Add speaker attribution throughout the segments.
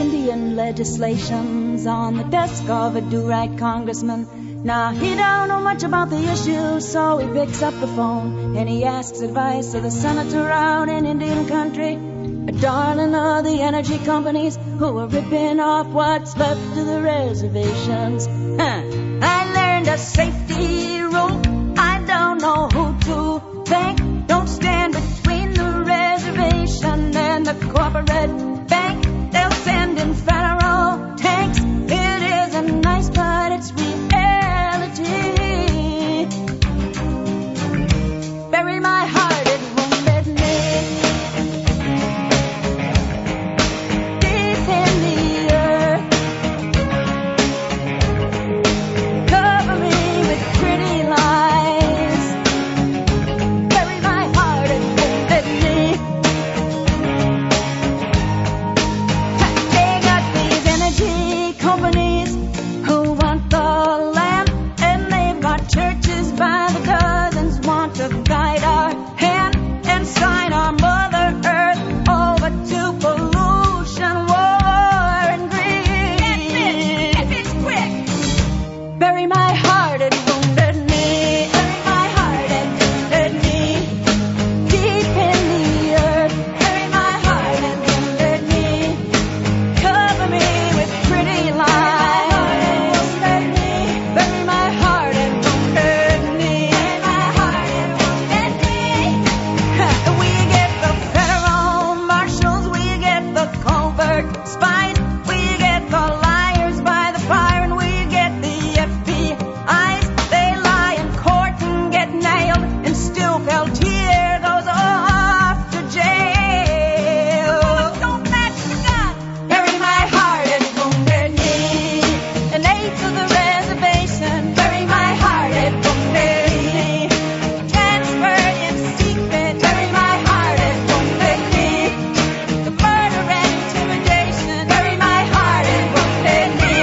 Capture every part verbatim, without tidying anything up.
Speaker 1: Indian legislation's on the desk of a do-right congressman. Now, he don't know much about the issue, so he picks up the phone and he asks advice of the senator out in Indian country, a darling of the energy companies who are ripping off what's left of the reservations. Huh. I learned a safety rule. I don't know who to thank. Don't stand between the reservation and the corporate bank. They'll send in federal tanks. It isn't nice, but it's reality. Bury my heart, it wounded me. Deep in the earth. Cover me with pretty lies. Bury my heart, it wounded me. They got these energy companies who want the land, and they've got churches by the dozens want to guide our hand and sign our Mother Earth over to pollution, war, and greed. If it's quick, bury my heart, it wounded me. Bury my heart, it wounded me. Deep in the earth, bury my heart, it wounded me. Cover me with pretty lies. Bury my heart, it wounded me. Bury my heart, it wounded me. We get the federal marshals, we get the covert spies, we get the liars by the fire, and we get the F B Is. They lie in court and get nailed, and still Peltier goes off to jail. Don't match the gun. Bury my heart, it wounded me. An eighth of the reservation. Bury my heart, it wounded me. Transferred in secret. Bury my heart, it wounded me. The murder and intimidation. Bury my heart, it wounded me.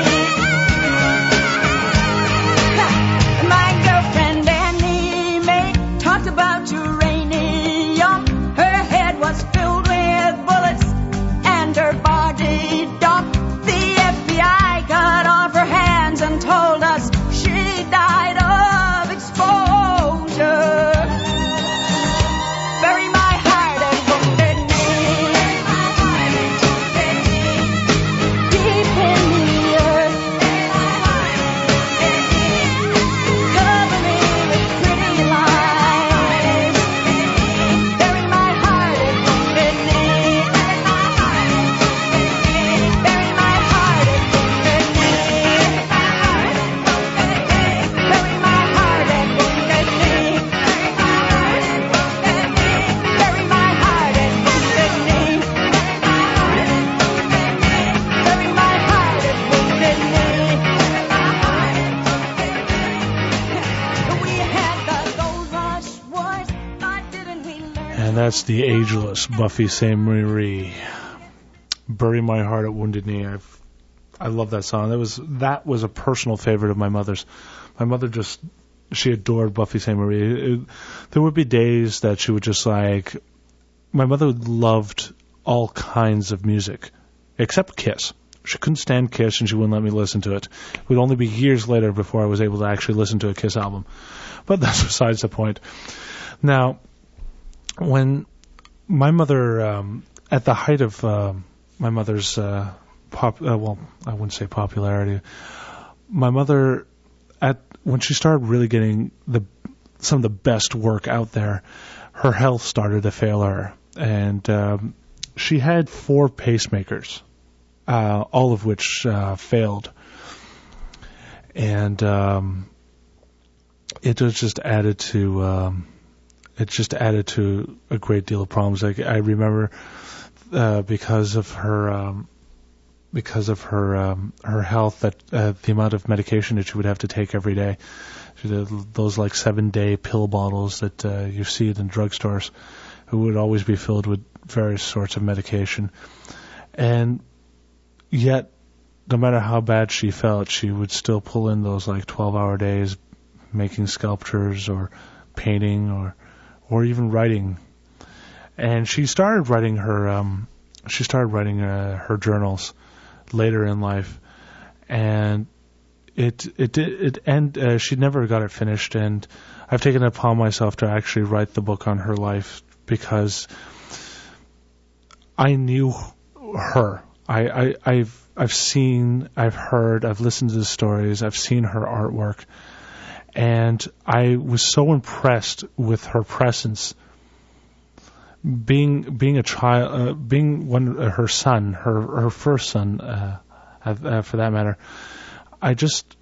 Speaker 1: My girlfriend Annie Mae talked about uranium. Her head was filled with bullets and her body dumped. The F B I cut off her hands and told us she died of exposure. Bury my heart, it wounded me. Bury my heart, it wounded me. Deep in the earth. Bury my heart, it wounded me. Cover me with pretty lies. Bury my heart, it wounded me. Bury my heart, it wounded me. Bury my heart, it wounded me. Bury my heart, it wounded me. Bury my heart, it wounded me. Bury my heart, it wounded me. Bury my heart, it wounded me. We had the gold rush wars, but didn't we learn?
Speaker 2: And that's the ageless Buffy Sainte-Marie. Bury my heart at Wounded Knee. I've, I love that song. That was that was a personal favorite of my mother's. My mother just, she adored Buffy Sainte-Marie. It- There would be days that she would just like, my mother loved all kinds of music, except Kiss. She couldn't stand Kiss and she wouldn't let me listen to it. It would only be years later before I was able to actually listen to a Kiss album. But that's besides the point. Now, when my mother, um, at the height of um my mother's, uh, pop, uh, well, I wouldn't say popularity, my mother, at when she started really getting the some of the best work out there, her health started to fail her, and um, she had four pacemakers, uh, all of which uh, failed, and um, it was just added to um, it just added to a great deal of problems. Like I remember, uh, because of her. Um, because of her um, her health, that uh, the amount of medication that she would have to take every day. She did those like seven day pill bottles that uh, you see in drugstores, who would always be filled with various sorts of medication. And yet, no matter how bad she felt, she would still pull in those like twelve hour days making sculptures or painting or or even writing. And she started writing her um, she started writing uh, her journals later in life, and it it did it end. Uh, she never got it finished, and I've taken it upon myself to actually write the book on her life because I knew her. I, I I've I've seen, I've heard, I've listened to the stories, I've seen her artwork, and I was so impressed with her presence. Being being a child, uh, being one uh, her son, her her first son, uh, uh, for that matter, I just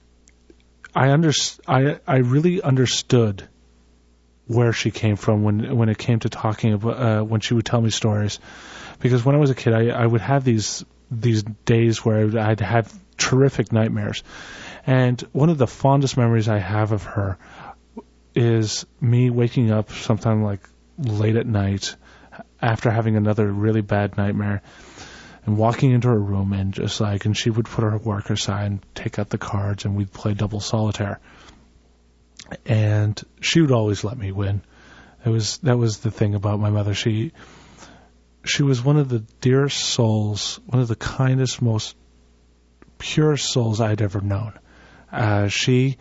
Speaker 2: I under I I really understood where she came from when when it came to talking about uh, when she would tell me stories, because when I was a kid, I I would have these these days where I'd have terrific nightmares, and one of the fondest memories I have of her is me waking up sometime like late at night after having another really bad nightmare and walking into her room and just like, and she would put her work aside and take out the cards and we'd play double solitaire. And she would always let me win. It was, that was the thing about my mother. She, she was one of the dearest souls, one of the kindest, most pure souls I'd ever known. Uh, she,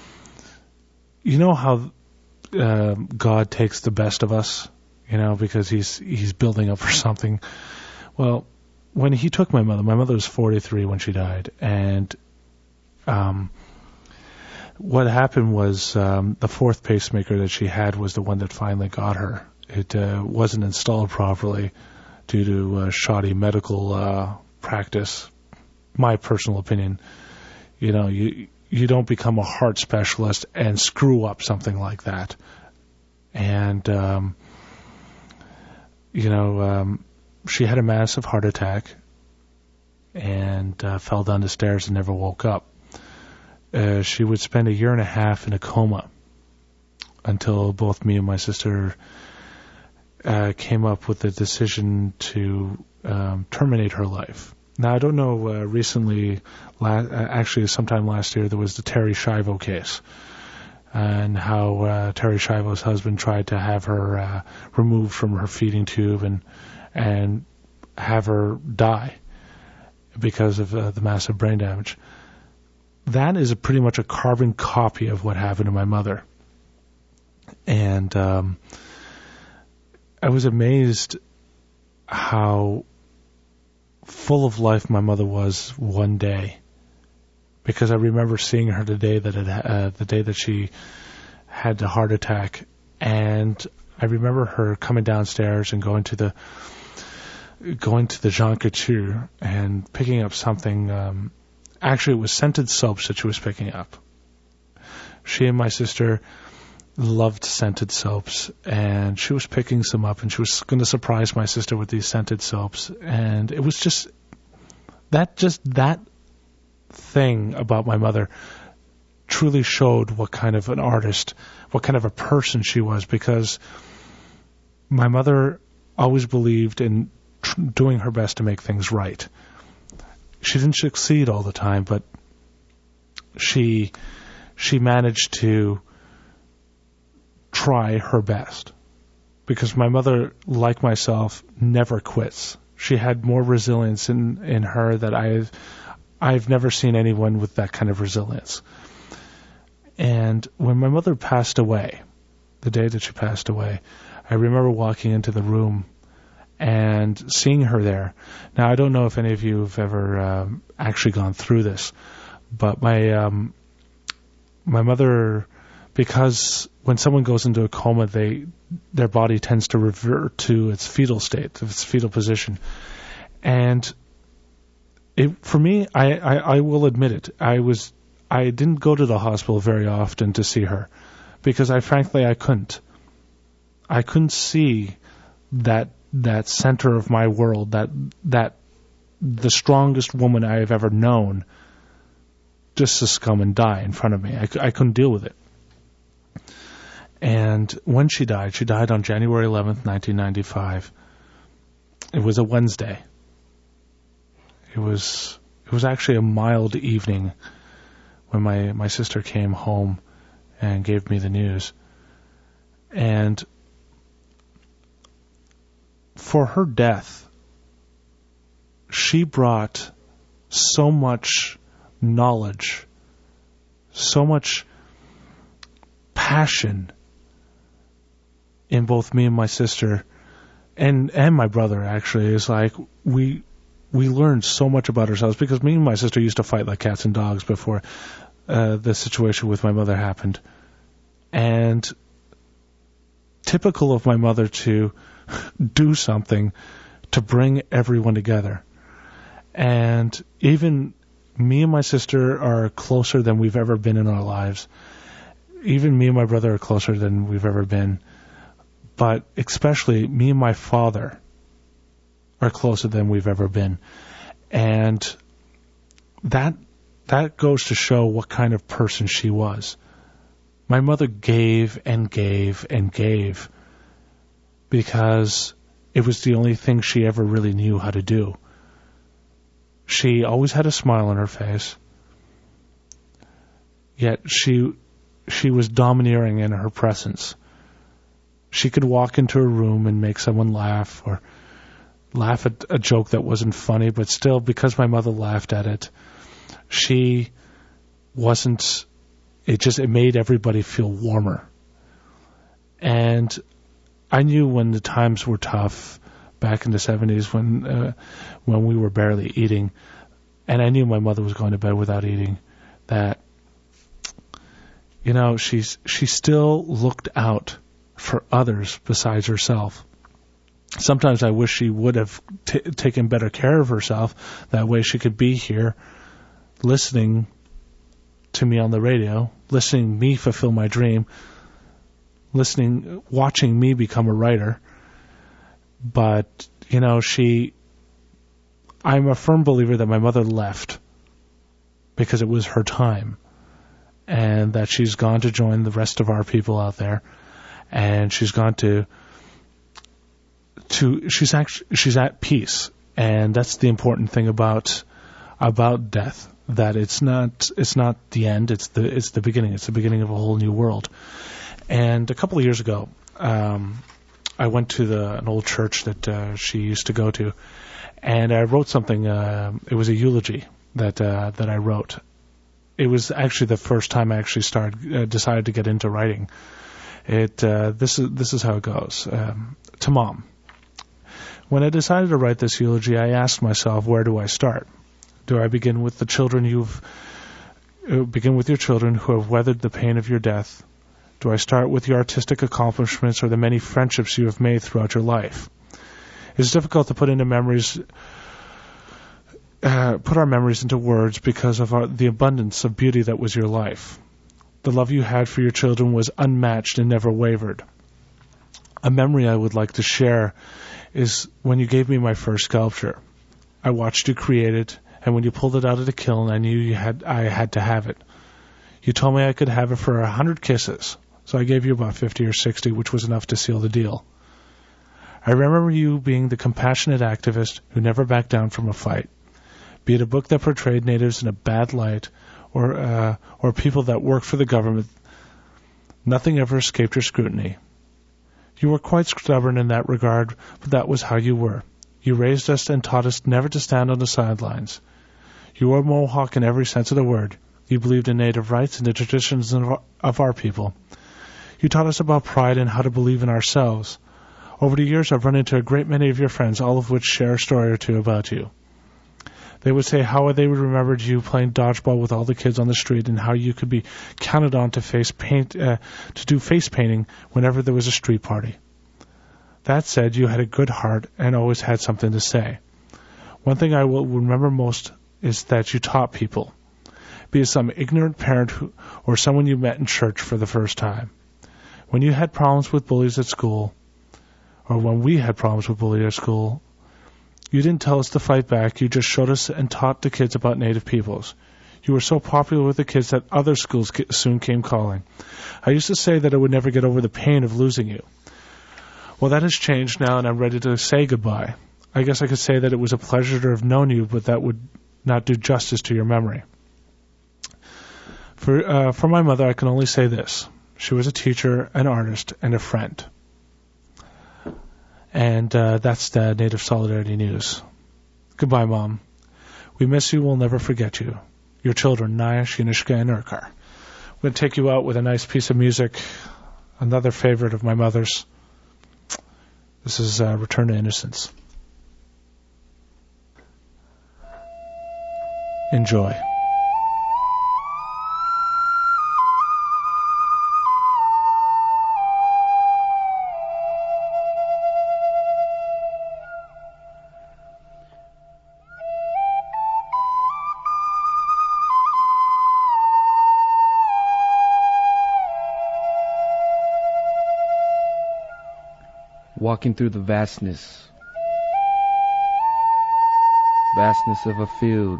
Speaker 2: you know how Uh, God takes the best of us, you know, because he's he's building up for something. Well, when he took my mother, my mother was forty-three when she died, and um, what happened was um, the fourth pacemaker that she had was the one that finally got her. It uh, wasn't installed properly due to uh, shoddy medical uh, practice. My personal opinion, you know, you. You don't become a heart specialist and screw up something like that. And, um, you know, um, she had a massive heart attack and uh, fell down the stairs and never woke up. Uh, she would spend a year and a half in a coma until both me and my sister uh, came up with the decision to um, terminate her life. Now, I don't know, uh, recently, la- actually sometime last year, there was the Terri Schiavo case, and how uh, Terri Schiavo's husband tried to have her uh, removed from her feeding tube and and have her die because of uh, the massive brain damage. That is a pretty much a carbon copy of what happened to my mother. And um, I was amazed how full of life my mother was one day, because I remember seeing her the day that it, uh, the day that she had the heart attack, and I remember her coming downstairs and going to the going to the Jean Couture and picking up something. Um, actually, it was scented soaps that she was picking up. She and my sister loved scented soaps, and she was picking some up, and she was going to surprise my sister with these scented soaps. And it was just that just that thing about my mother truly showed what kind of an artist, what kind of a person she was, because my mother always believed in tr- doing her best to make things right. She didn't succeed all the time, but she she managed to try her best, because my mother, like myself, never quits. She had more resilience in, in her that I've I've never seen anyone with that kind of resilience. And when my mother passed away, the day that she passed away, I remember walking into the room and seeing her there. Now, I don't know if any of you have ever um, actually gone through this, but my um, my mother, because when someone goes into a coma, they their body tends to revert to its fetal state, to its fetal position. And it, for me, I, I, I will admit it, I was I didn't go to the hospital very often to see her, because I frankly I couldn't. I couldn't see that that center of my world, that that the strongest woman I have ever known, just succumb and die in front of me. I, I couldn't deal with it. And when she died, she died on January eleventh, nineteen ninety-five. It was a Wednesday. It was it was actually a mild evening when my, my sister came home and gave me the news. And for her death, she brought so much knowledge, so much passion in both me and my sister, and and my brother. Actually, it's like we we learned so much about ourselves, because me and my sister used to fight like cats and dogs before uh, the situation with my mother happened. And typical of my mother to do something to bring everyone together. And even me and my sister are closer than we've ever been in our lives. Even me and my brother are closer than we've ever been. But especially me and my father are closer than we've ever been. And that that goes to show what kind of person she was. My mother gave and gave and gave because it was the only thing she ever really knew how to do. She always had a smile on her face, yet she she was domineering in her presence. She could walk into a room and make someone laugh, or laugh at a joke that wasn't funny, but still, because my mother laughed at it, she wasn't, it just, it made everybody feel warmer. And I knew when the times were tough back in the seventies, when uh, when we were barely eating, and I knew my mother was going to bed without eating, that, you know, she's she still looked out for others besides herself. Sometimes I wish she would have t- taken better care of herself. That way she could be here listening to me on the radio, listening me fulfill my dream, listening, watching me become a writer. But, you know, she, I'm a firm believer that my mother left because it was her time, and that she's gone to join the rest of our people out there, and she's gone to, to, she's actually, she's at peace. And that's the important thing about, about death, that it's not, it's not the end, it's the, it's the beginning, it's the beginning of a whole new world. And a couple of years ago, um, I went to the, an old church that uh, she used to go to, and I wrote something. Uh, it was a eulogy that uh, that I wrote. It was actually the first time I actually started uh, decided to get into writing. It uh, this is this is how it goes. Um, to Mom. When I decided to write this eulogy, I asked myself, where do I start? Do I begin with the children you've uh, begin with your children who have weathered the pain of your death? Do I start with your artistic accomplishments or the many friendships you have made throughout your life? It's difficult to put into memories, uh, put our memories into words because of our, the abundance of beauty that was your life. The love you had for your children was unmatched and never wavered. A memory I would like to share is when you gave me my first sculpture. I watched you create it, and when you pulled it out of the kiln, I knew you had I had to have it. You told me I could have it for a hundred kisses. So I gave you about fifty or sixty, which was enough to seal the deal. I remember you being the compassionate activist who never backed down from a fight. Be it a book that portrayed natives in a bad light, or uh, or people that worked for the government, nothing ever escaped your scrutiny. You were quite stubborn in that regard, but that was how you were. You raised us and taught us never to stand on the sidelines. You were a Mohawk in every sense of the word. You believed in native rights and the traditions of our people. You taught us about pride and how to believe in ourselves. Over the years, I've run into a great many of your friends, all of which share a story or two about you. They would say how they would remembered you playing dodgeball with all the kids on the street, and how you could be counted on to face paint, uh, to do face painting whenever there was a street party. That said, you had a good heart and always had something to say. One thing I will remember most is that you taught people, be it some ignorant parent who, or someone you met in church for the first time. When you had problems with bullies at school, or when we had problems with bullies at school, you didn't tell us to fight back. You just showed us and taught the kids about Native peoples. You were so popular with the kids that other schools soon came calling. I used to say that I would never get over the pain of losing you. Well, that has changed now, and I'm ready to say goodbye. I guess I could say that it was a pleasure to have known you, but that would not do justice to your memory. For, uh, for my mother, I can only say this. She was a teacher, an artist, and a friend. And uh, that's the Native Solidarity News. Goodbye, Mom. We miss you. We'll never forget you. Your children, Naya, Shinishka, and Urkar. I'm going to take you out with a nice piece of music, another favorite of my mother's. This is uh, Return to Innocence. Enjoy.
Speaker 3: Walking through the vastness, vastness of a field,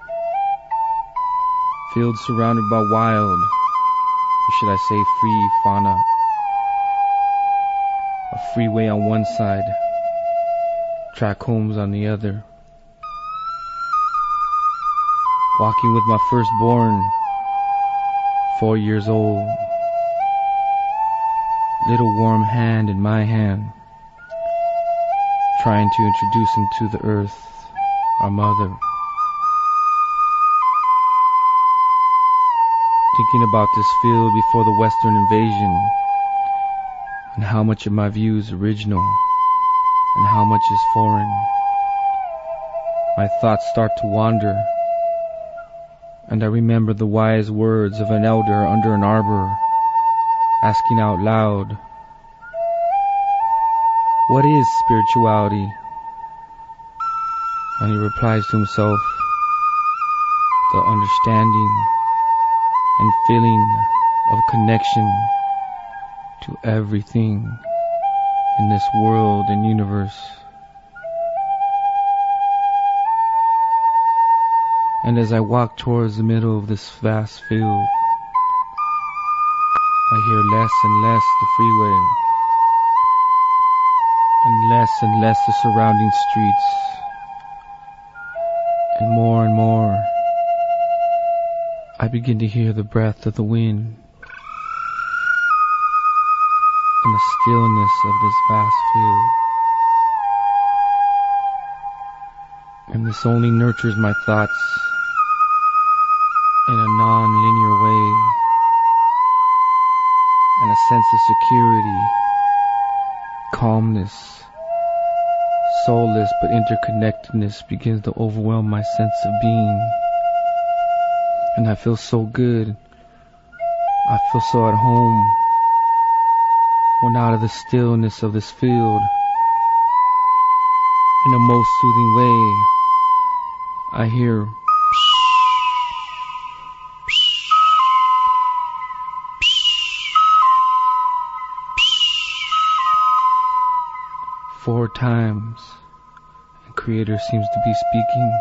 Speaker 3: field surrounded by wild, or should I say free fauna, a freeway on one side, track homes on the other. Walking with my firstborn, four years old, little warm hand in my hand, trying to introduce him to the earth, our mother. Thinking about this field before the Western invasion, and how much of my view is original, and how much is foreign. My thoughts start to wander, and I remember the wise words of an elder under an arbor, asking out loud, "What is spirituality?" And he replies to himself, "The understanding and feeling of connection to everything in this world and universe." And as I walk towards the middle of this vast field, I hear less and less the freeway, and less and less the surrounding streets, and more and more I begin to hear the breath of the wind and the stillness of this vast field. And this only nurtures my thoughts in a non-linear way, and a sense of security, calmness, soulless but interconnectedness begins to overwhelm my sense of being. And I feel so good. I feel so at home. When out of the stillness of this field, in a most soothing way, I hear four times, and Creator seems to be speaking.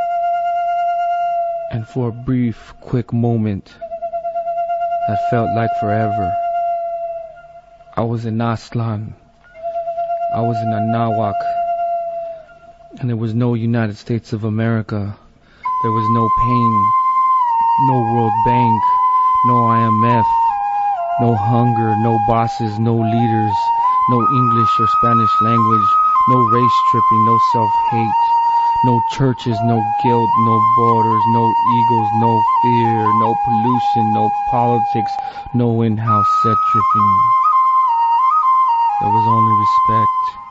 Speaker 3: And for a brief, quick moment that felt like forever, I was in Aztlán, I was in Anáhuac, and there was no United States of America, there was no pain, no World Bank, no I M F, no hunger, no bosses, no leaders, no English or Spanish language, no race tripping, no self-hate, no churches, no guilt, no borders, no egos, no fear, no pollution, no politics, no in-house set tripping. There was only respect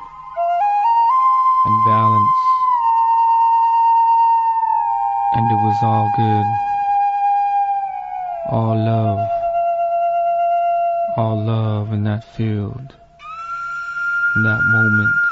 Speaker 3: and balance, and it was all good, all love, all love in that field, in that moment.